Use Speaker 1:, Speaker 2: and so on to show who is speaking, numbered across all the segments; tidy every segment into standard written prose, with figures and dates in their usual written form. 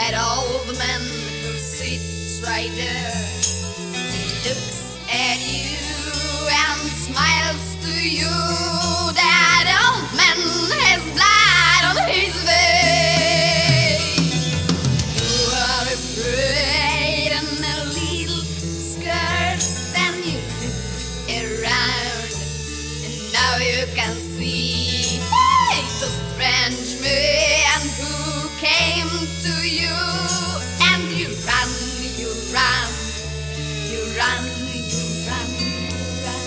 Speaker 1: That old man who sits right there, he looks at you and smiles to you. That old man has blood on his face. You are afraid and a little scared, then you look around and now you can see it's a strange man who came to you, and you run, you run, you run, you run, you run.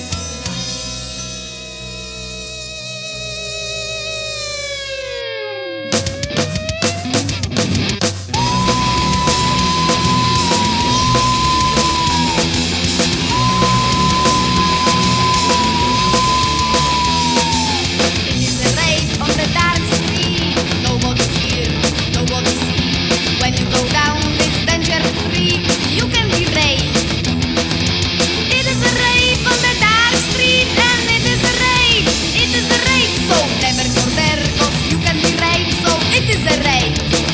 Speaker 1: It is a race on the dark street. Nobody here, nobody see. When you go down this dangerous street, you can be raped. It is a rape on the dark street, and it is a rape. It is a rape, so never go there, 'cause you can be raped. So it is a rape.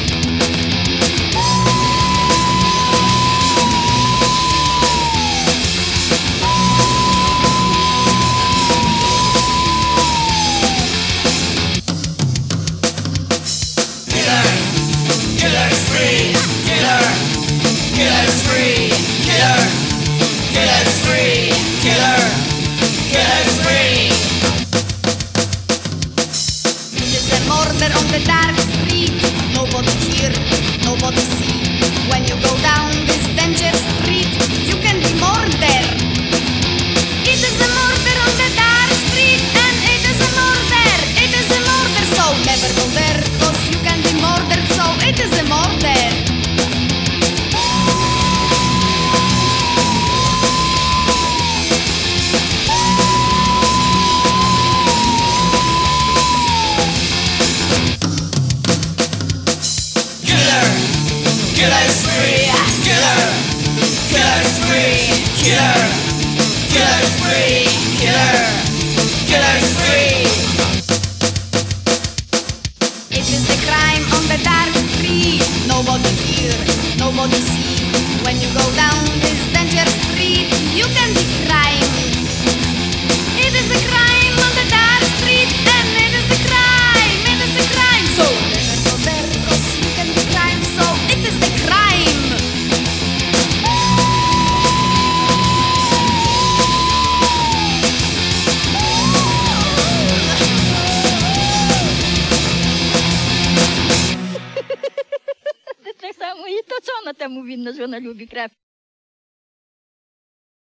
Speaker 2: Killer's free, killer, killer's free, killer, killer's free, killer, killer's free.
Speaker 1: It is a murder on the dark street. Nobody here, nobody see. When you go down this dangerous street, you can be murdered. It is a murder on the dark street, and it is a murder. It is a murder, so never go there, 'cause you can be murdered. So it is a murder.
Speaker 2: Killer, killer's free, killer, killer's free, killer, killer's free, killer, killer's free.
Speaker 1: It is a crime on the dark street. Nobody here, nobody see. When you go down this dangerous street, you can be crime. It is a crime on the dark street, and it is a crime. It is a crime. So never go there, 'cause you can be crime. So it is a crime.
Speaker 3: Так само і то, що вона там він, що вона любить креп.